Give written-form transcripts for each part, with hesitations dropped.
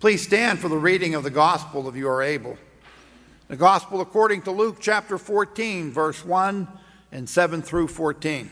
Please stand for the reading of the gospel if you are able. The gospel according to Luke chapter 14, verse 1 and 7 through 14.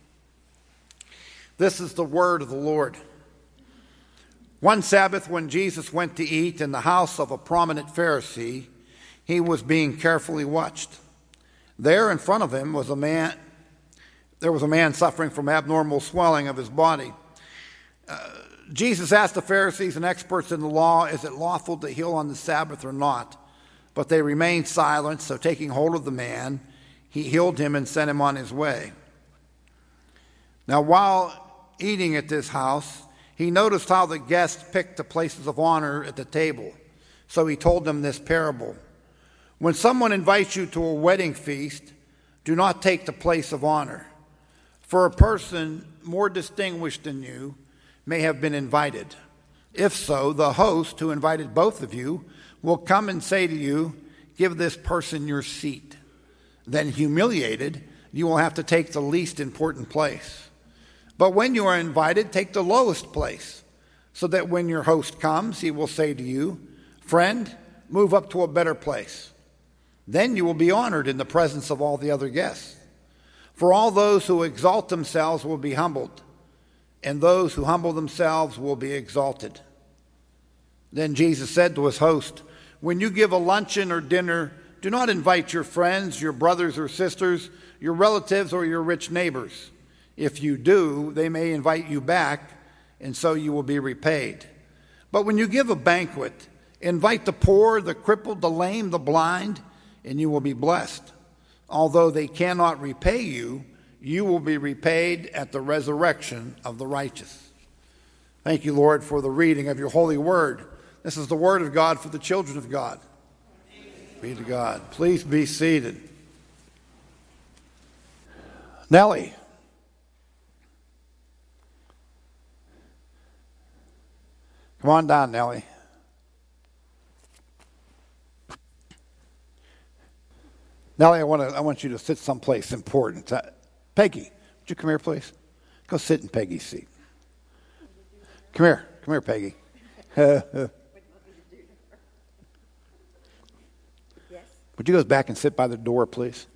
This is the word of the Lord. One Sabbath, when Jesus went to eat in the house of a prominent Pharisee, he was being carefully watched. There in front of him was a man suffering from abnormal swelling of his body. Jesus asked the Pharisees and experts in the law, is it lawful to heal on the Sabbath or not? But they remained silent, so taking hold of the man, he healed him and sent him on his way. Now while eating at this house, he noticed how the guests picked the places of honor at the table. So he told them this parable. When someone invites you to a wedding feast, do not take the place of honor. For a person more distinguished than you may have been invited. If so, the host who invited both of you will come and say to you, give this person your seat. Then humiliated, you will have to take the least important place. But when you are invited, take the lowest place, so that when your host comes, he will say to you, friend, move up to a better place. Then you will be honored in the presence of all the other guests. For all those who exalt themselves will be humbled, and those who humble themselves will be exalted. Then Jesus said to his host, when you give a luncheon or dinner, do not invite your friends, your brothers or sisters, your relatives, or your rich neighbors. If you do, they may invite you back, and so you will be repaid. But when you give a banquet, invite the poor, the crippled, the lame, the blind, and you will be blessed. Although they cannot repay you, you will be repaid at the resurrection of the righteous. Thank you, Lord, for the reading of your holy word. This is the word of God for the children of God. Be to God. Please be seated. Nellie. Come on down, Nellie. Nellie, I want you to sit someplace important. Peggy, would you come here, please? Go sit in Peggy's seat. Come here, Peggy. Would you go back and sit by the door, please?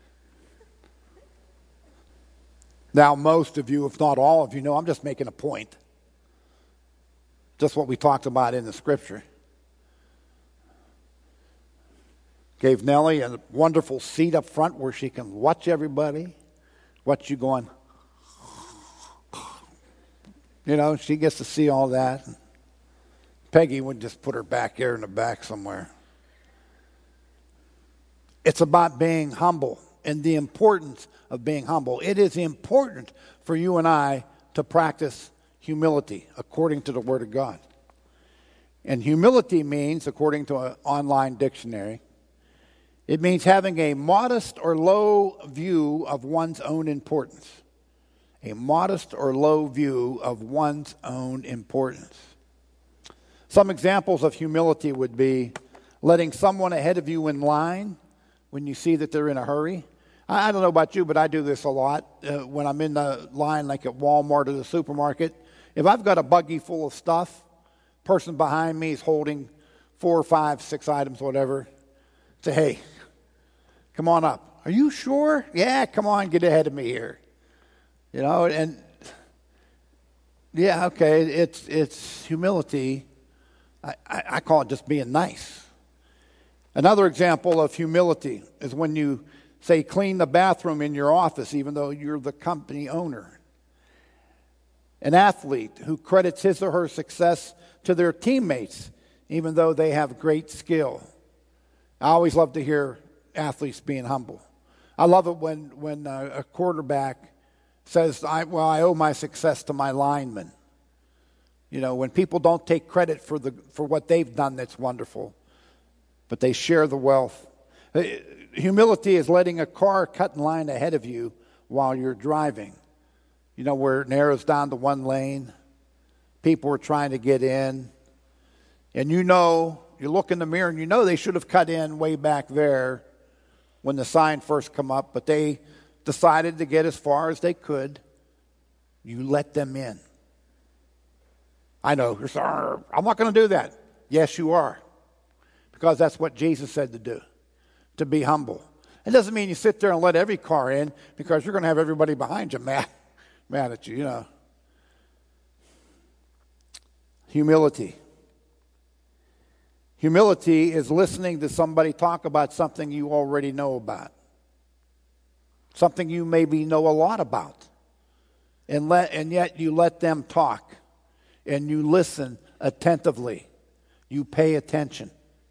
Now, most of you, if not all of you, know I'm just making a point. Just what we talked about in the scripture. Gave Nellie a wonderful seat up front where she can watch everybody. Watch you going. You know, she gets to see all that. Peggy would just put her back here in the back somewhere. It's about being humble and the importance of being humble. It is important for you and I to practice humility according to the Word of God. And humility means, according to an online dictionary, it means having a modest or low view of one's own importance. A modest or low view of one's own importance. Some examples of humility would be letting someone ahead of you in line when you see that they're in a hurry. I don't know about you, but I do this a lot when I'm in the line like at Walmart or the supermarket. If I've got a buggy full of stuff, person behind me is holding 4 or 5, 6 items, whatever, say, hey, come on up. Are you sure? Yeah, come on, get ahead of me here. You know, and yeah, okay, it's humility. I call it just being nice. Another example of humility is when you say clean the bathroom in your office even though you're the company owner. An athlete who credits his or her success to their teammates even though they have great skill. I always love to hear athletes being humble. I love it when a quarterback says, I owe my success to my linemen. You know, when people don't take credit for what they've done that's wonderful, but they share the wealth. Humility is letting a car cut in line ahead of you while you're driving. You know, where it narrows down to one lane. People are trying to get in. And you know, you look in the mirror and you know they should have cut in way back there when the sign first come up, but they decided to get as far as they could. You let them in. I know, I'm not going to do that. Yes, you are. Because that's what Jesus said to do, to be humble. It doesn't mean you sit there and let every car in, because you're going to have everybody behind you mad at you, you know. Humility. Humility is listening to somebody talk about something you already know about. Something you maybe know a lot about. And yet you let them talk. And you listen attentively. You pay attention.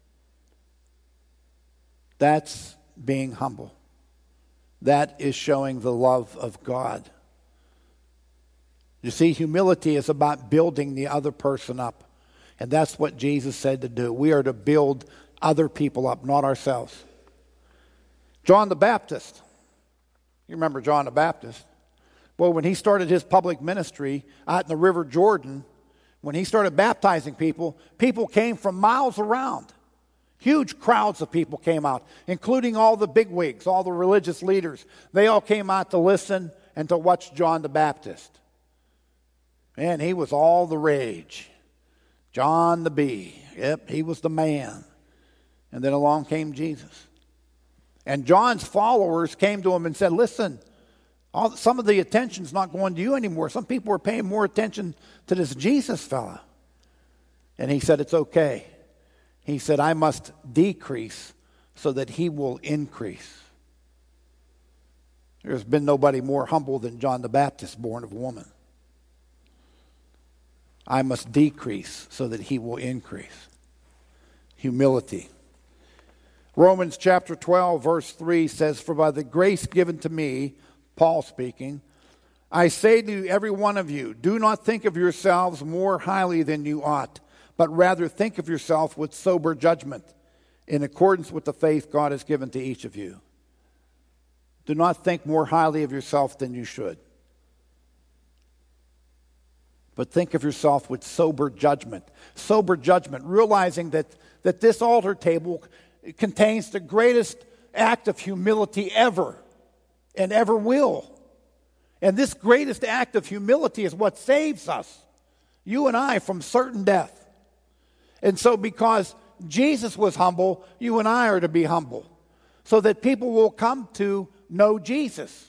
That's being humble. That is showing the love of God. You see, humility is about building the other person up. And that's what Jesus said to do. We are to build other people up, not ourselves. John the Baptist. You remember John the Baptist. Well, when he started his public ministry out in the River Jordan, when he started baptizing people, people came from miles around. Huge crowds of people came out, including all the bigwigs, all the religious leaders. They all came out to listen and to watch John the Baptist. And he was all the rage. John the Bee. Yep, he was the man. And then along came Jesus. And John's followers came to him and said, listen, some of the attention's not going to you anymore. Some people are paying more attention to this Jesus fella. And he said, it's okay. He said, I must decrease so that he will increase. There's been nobody more humble than John the Baptist, born of woman. I must decrease so that he will increase. Humility. Romans chapter 12, verse 3 says, for by the grace given to me, Paul speaking, I say to every one of you, do not think of yourselves more highly than you ought, but rather think of yourself with sober judgment, in accordance with the faith God has given to each of you. Do not think more highly of yourself than you should, but think of yourself with sober judgment. Sober judgment, realizing that this altar table contains the greatest act of humility ever and ever will. And this greatest act of humility is what saves us, you and I, from certain death. And so because Jesus was humble, you and I are to be humble, so that people will come to know Jesus.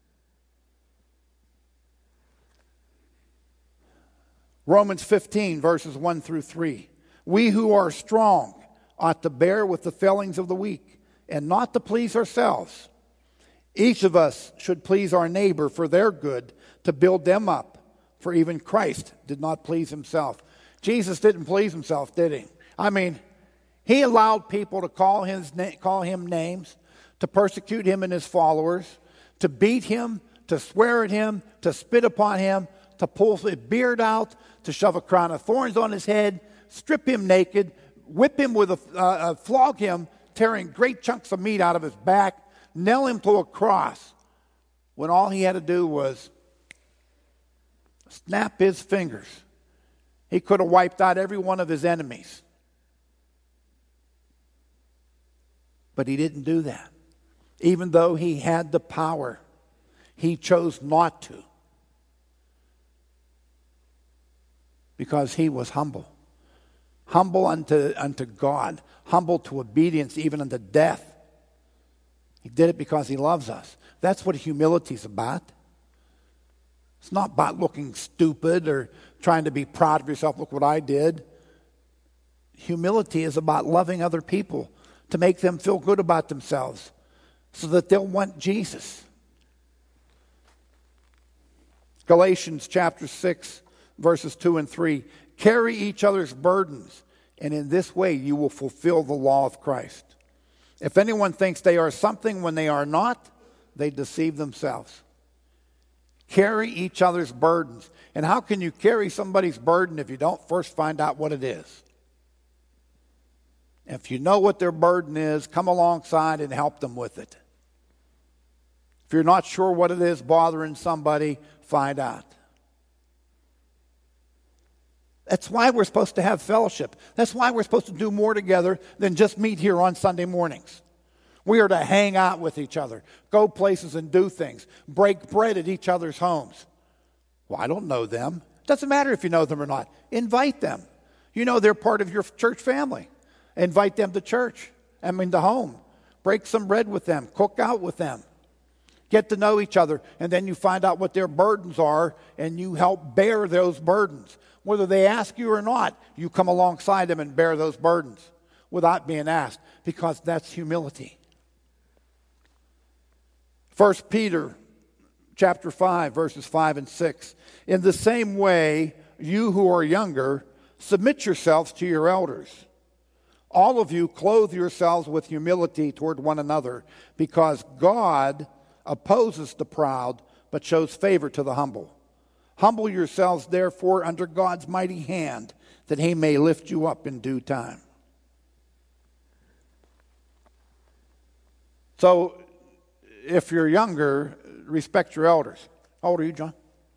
Romans 15, verses 1 through 3. We who are strong ought to bear with the failings of the weak, and not to please ourselves. Each of us should please our neighbor for their good, to build them up. For even Christ did not please himself. Jesus didn't please himself, did he? I mean, he allowed people to call him names, to persecute him and his followers, to beat him, to swear at him, to spit upon him, to pull his beard out, to shove a crown of thorns on his head, strip him naked, whip him with flog him, tearing great chunks of meat out of his back, nail him to a cross, when all he had to do was snap his fingers. He could have wiped out every one of his enemies. But he didn't do that. Even though he had the power, he chose not to. Because he was humble. Humble unto God. Humble to obedience, even unto death. He did it because he loves us. That's what humility is about. It's not about looking stupid or trying to be proud of yourself. Look what I did. Humility is about loving other people to make them feel good about themselves so that they'll want Jesus. Galatians chapter 6, verses 2 and 3. Carry each other's burdens, and in this way you will fulfill the law of Christ. If anyone thinks they are something when they are not, they deceive themselves. Carry each other's burdens. And how can you carry somebody's burden if you don't first find out what it is? If you know what their burden is, come alongside and help them with it. If you're not sure what it is bothering somebody, find out. That's why we're supposed to have fellowship. That's why we're supposed to do more together than just meet here on Sunday mornings. We are to hang out with each other, go places and do things, break bread at each other's homes. Well, I don't know them. Doesn't matter if you know them or not. Invite them. You know they're part of your church family. Invite them to church. To home. Break some bread with them. Cook out with them. Get to know each other. And then you find out what their burdens are, and you help bear those burdens. Whether they ask you or not, you come alongside them and bear those burdens without being asked, because that's humility. 1 Peter chapter 5, verses 5 and 6. In the same way, you who are younger, submit yourselves to your elders. All of you clothe yourselves with humility toward one another, because God opposes the proud, but shows favor to the humble. Humble yourselves, therefore, under God's mighty hand, that he may lift you up in due time. So, if you're younger, respect your elders. How old are you, John?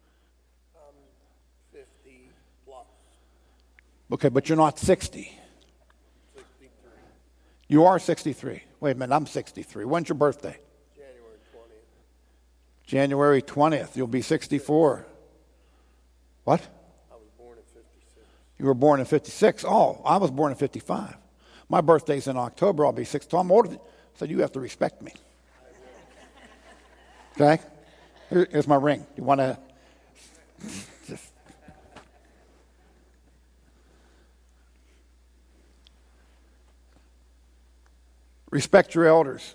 50 plus. Okay, but you're not 60. 63. You are 63. Wait a minute, I'm 63. When's your birthday? January 20th. January 20th. You'll be 64. What? I was born in 56. You were born in 56. Oh, I was born in 55. My birthday's in October. I'll be 60. I'm older than you. So you have to respect me. Okay? Here's my ring. You want to... Respect your elders.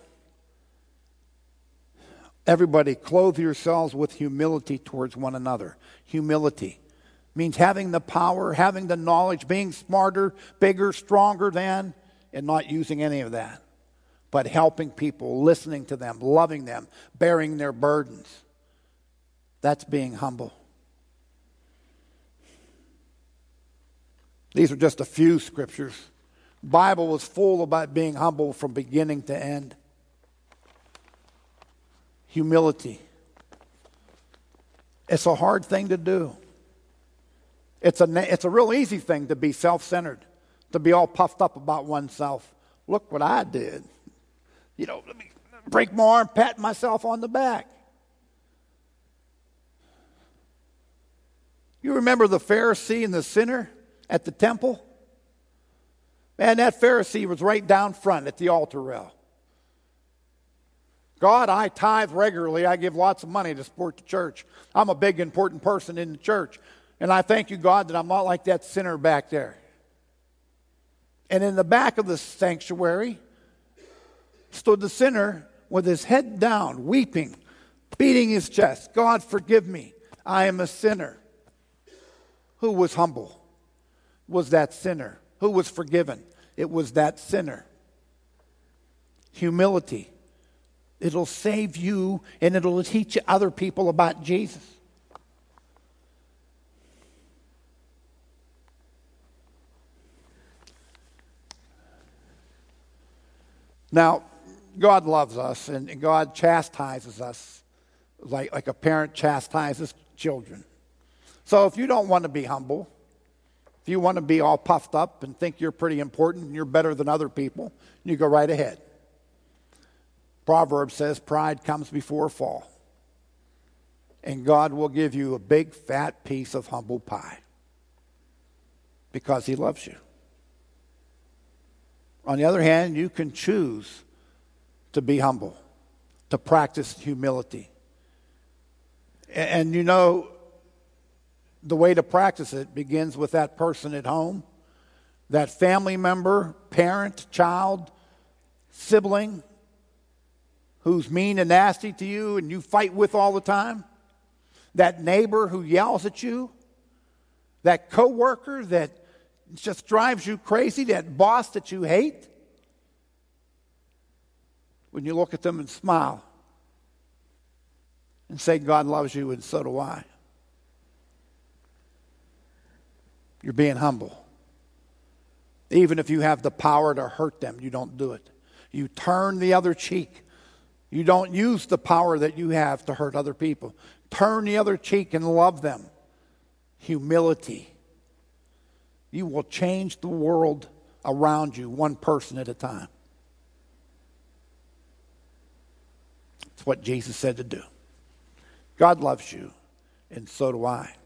Everybody, clothe yourselves with humility towards one another. Humility means having the power, having the knowledge, being smarter, bigger, stronger than, and not using any of that. But helping people, listening to them, loving them, bearing their burdens. That's being humble. These are just a few scriptures. The Bible was full about being humble from beginning to end. Humility. It's a hard thing to do. It's a real easy thing to be self-centered, to be all puffed up about oneself. Look what I did. Let me break my arm, pat myself on the back. You remember the Pharisee and the sinner at the temple? Man, that Pharisee was right down front at the altar rail. God, I tithe regularly. I give lots of money to support the church. I'm a big, important person in the church. And I thank you, God, that I'm not like that sinner back there. And in the back of the sanctuary stood the sinner with his head down, weeping, beating his chest. God, forgive me. I am a sinner. Who was humble? Was that sinner. Who was forgiven? It was that sinner. Humility. It'll save you, and it'll teach other people about Jesus. Now, God loves us, and God chastises us like a parent chastises children. So if you don't want to be humble, if you want to be all puffed up and think you're pretty important and you're better than other people, you go right ahead. Proverbs says pride comes before a fall. And God will give you a big fat piece of humble pie because he loves you. On the other hand, you can choose to be humble, to practice humility. And the way to practice it begins with that person at home, that family member, parent, child, sibling who's mean and nasty to you and you fight with all the time, that neighbor who yells at you, that coworker that just drives you crazy, that boss that you hate. When you look at them and smile and say, God loves you and so do I. You're being humble. Even if you have the power to hurt them, you don't do it. You turn the other cheek. You don't use the power that you have to hurt other people. Turn the other cheek and love them. Humility. You will change the world around you one person at a time. It's what Jesus said to do. God loves you, and so do I.